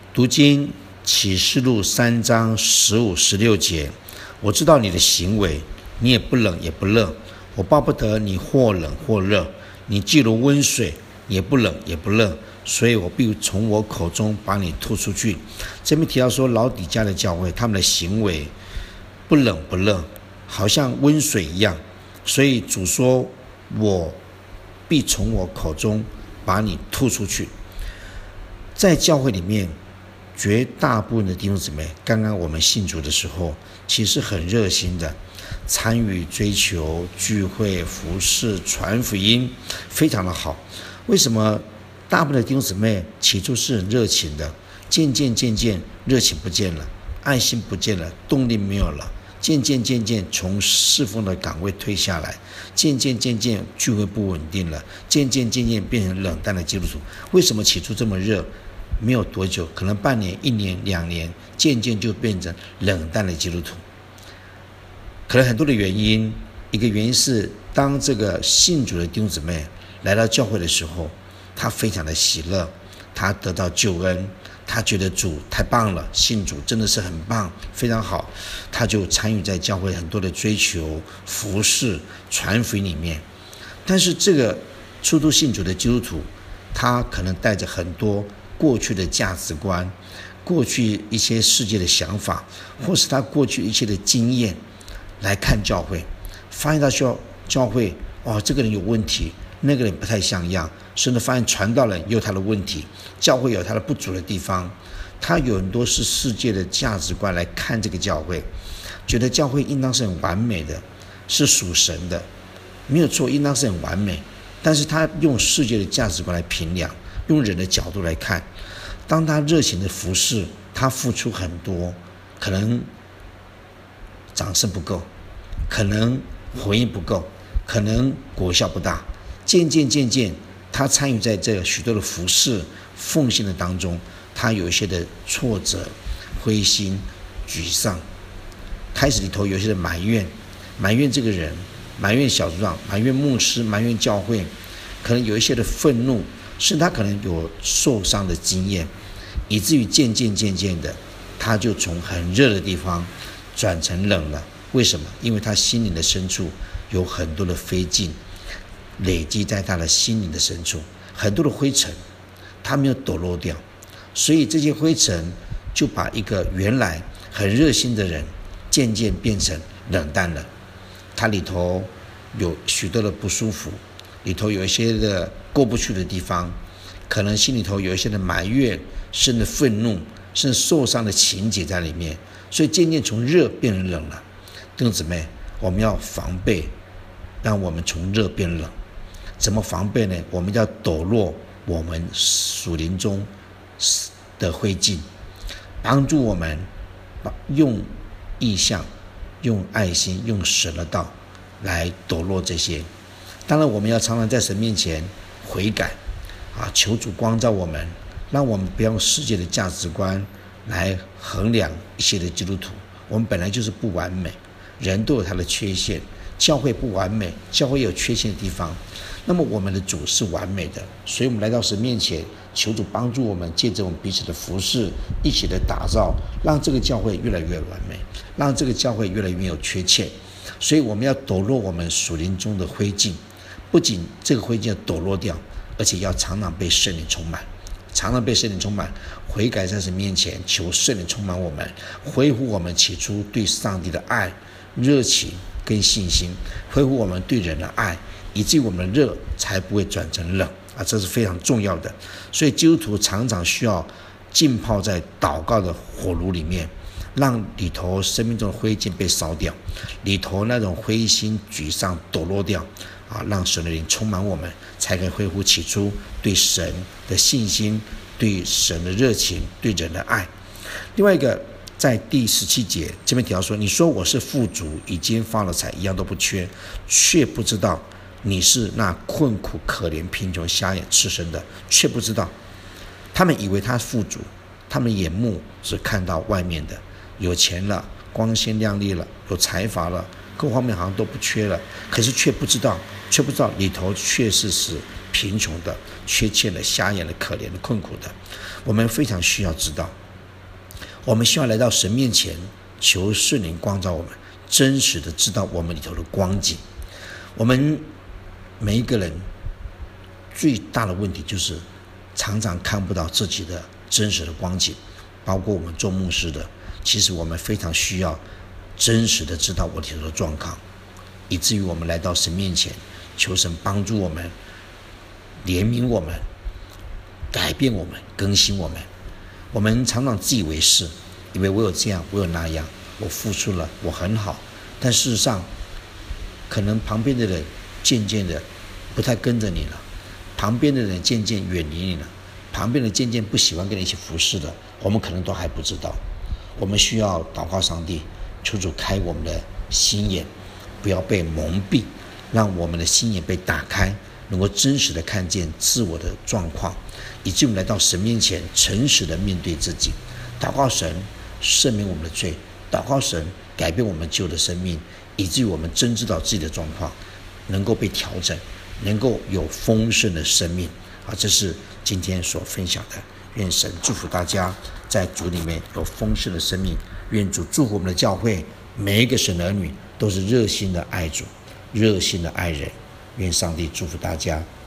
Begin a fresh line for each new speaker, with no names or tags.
读经启示录3章15、16节，我知道你的行为，你也不冷也不热，我巴不得你或冷或热，你既如温水，也不冷也不热，所以我必从我口中把你吐出去。这边提到说，老底嘉的教会，他们的行为不冷不热，好像温水一样，所以主说，我必从我口中把你吐出去。在教会里面，绝大部分的弟兄姊妹，刚刚我们信主的时候，其实很热心的参与追求聚会服事传福音，非常的好。为什么大部分的弟兄姊妹起初是很热情的，渐渐热情不见了，爱心不见了，动力没有了，渐渐从侍奉的岗位退下来，渐渐聚会不稳定了，渐渐变成冷淡的基督徒。为什么起初这么热？没有多久，可能半年、1年、2年，渐渐就变成冷淡的基督徒。可能很多的原因，一个原因是，当这个信主的弟兄姊妹来到教会的时候，他非常的喜乐，他得到救恩，他觉得主太棒了，信主真的是很棒，非常好，他就参与在教会很多的追求、服事、传福音里面。但是这个初度信主的基督徒，他可能带着很多过去的价值观，过去一些世界的想法，或是他过去一些的经验来看教会，发现到教会，这个人有问题，那个人不太像样，甚至发现传道人也有他的问题，教会有他的不足的地方。他有很多是世界的价值观来看这个教会，觉得教会应当是很完美的，是属神的，没有错，应当是很完美。但是他用世界的价值观来评量，用人的角度来看，当他热情的服侍，他付出很多，可能掌声不够，可能回应不够，可能果效不大，渐渐他参与在这个许多的服侍奉献的当中，他有一些的挫折、灰心、沮丧，开始里头有一些的埋怨这个人，埋怨小组长，埋怨牧师，埋怨教会，可能有一些的愤怒，甚至他可能有受伤的经验，以至于渐渐的，他就从很热的地方转成冷了。为什么？因为他心灵的深处有很多的非劲累积在他的心灵的深处，很多的灰尘，他没有抖落掉，所以这些灰尘就把一个原来很热心的人渐渐变成冷淡了。他里头有许多的不舒服，里头有一些的过不去的地方，可能心里头有一些的埋怨，甚至愤怒，甚至受伤的情节在里面，所以渐渐从热变成冷了。弟兄姊妹，我们要防备，让我们从热变冷。怎么防备呢？我们要抖落我们属灵中的灰烬，帮助我们用意象、用爱心、用神的道来抖落这些。当然，我们要常常在神面前悔改求主光照我们，让我们不要用世界的价值观来衡量一些的基督徒。我们本来就是不完美，人都有他的缺陷，教会不完美，教会有缺陷的地方。那么我们的主是完美的，所以我们来到神面前，求主帮助我们，借着我们彼此的服事，一起的打造，让这个教会越来越完美，让这个教会越来越没有缺陷。所以我们要抖落我们属灵中的灰烬，不仅这个灰烬要抖落掉，而且要常常被圣灵充满，常常被圣灵充满，悔改在神面前，求圣灵充满我们，恢复我们起初对上帝的爱、热情跟信心，恢复我们对人的爱，以至于我们的热才不会转成冷这是非常重要的。所以基督徒常常需要浸泡在祷告的火炉里面，让里头生命中的灰烬被烧掉，里头那种灰心沮丧抖落掉让神的灵充满我们，才可以恢复起初对神的信心，对神的热情，对人的爱。另外一个，在第17节这边提到说，你说我是富足，已经发了财，一样都不缺，却不知道你是那困苦可怜贫穷瞎眼赤身的，却不知道。他们以为他富足，他们眼目只看到外面的，有钱了，光鲜亮丽了，有财阀了，各方面好像都不缺了，可是却不知道里头确实是贫穷的、缺欠的、瞎眼的、可怜的、困苦的。我们非常需要知道，我们需要来到神面前，求圣灵光照我们，真实的知道我们里头的光景。我们每一个人最大的问题就是常常看不到自己的真实的光景，包括我们做牧师的，其实我们非常需要真实的知道我里头的状况，以至于我们来到神面前，求神帮助我们，怜悯我们，改变我们，更新我们。我们常常自以为是，以为我有这样，我有那样，我付出了，我很好，但事实上可能旁边的人渐渐的不太跟着你了，旁边的人渐渐远离你了，旁边的人渐渐不喜欢跟你一起服侍的，我们可能都还不知道。我们需要祷告上帝，求主开我们的心眼，不要被蒙蔽，让我们的心眼被打开，能够真实的看见自我的状况，以至于我们来到神面前，诚实的面对自己，祷告神赦免我们的罪，祷告神改变我们旧的生命，以至于我们真知道自己的状况，能够被调整，能够有丰盛的生命。这是今天所分享的。愿神祝福大家在主里面有丰盛的生命。愿主祝福我们的教会，每一个神的儿女都是热心的爱主，热心的爱人。愿上帝祝福大家。